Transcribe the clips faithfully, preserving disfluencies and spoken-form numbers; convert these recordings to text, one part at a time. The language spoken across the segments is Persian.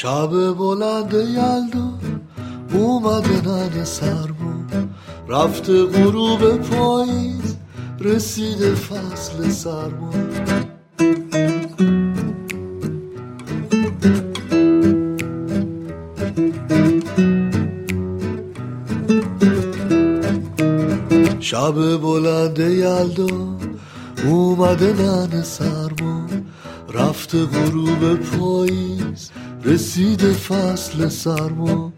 شب بلند یلدا اومده نن سرما، رفته غروب پاییز رسیده فصل سرما. شب بلند یلدا اومده نن سرما، رفته غروب پاییز رسیده فصل سرما.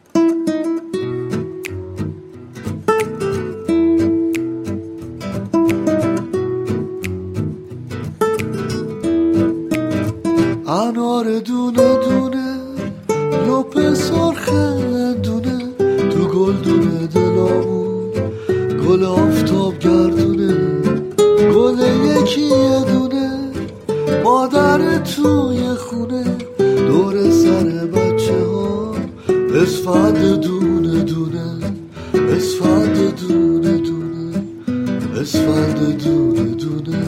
انار دونه دونه لپ سرخ دونه، تو گل دونه دلامون گل آفتاب گردونه. گل یکی دونه مادر توی خونه، دور سر بچه ها اسفند دونه دونه، اسفند دونه دونه، اسفند دونه دونه.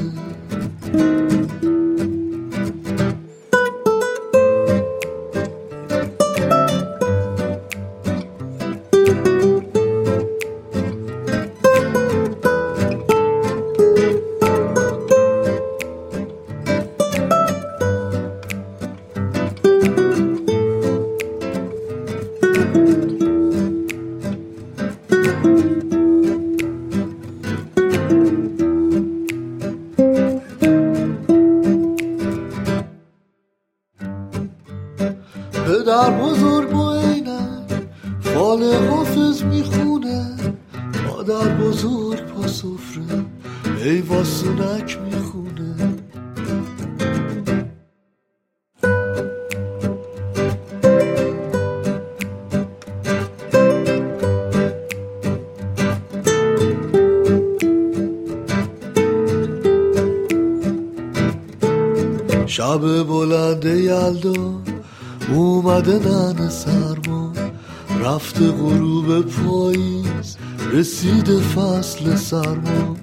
پدر بزرگ با عینک فال حافظ میخونه، مادر بزرگ پا سفره ای واسونک میخونه. شب بلند یلدا اومده نن سرما، رفته غروب پاییز رسیده فصل سرما.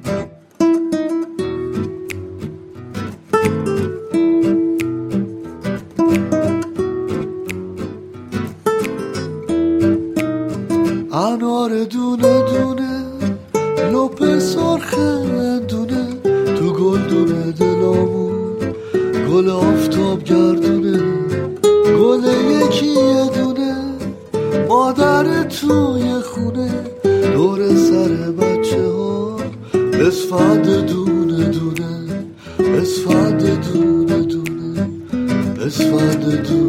انار دونه دونه لپ سرخ دونه، تو گل دونه دلامون گل آفتاب گردونه. گل یکی دونه مادر توی خونه، دور سر بچه ها اسفند دونه دونه، اسفند دونه دونه، اسفند دونه.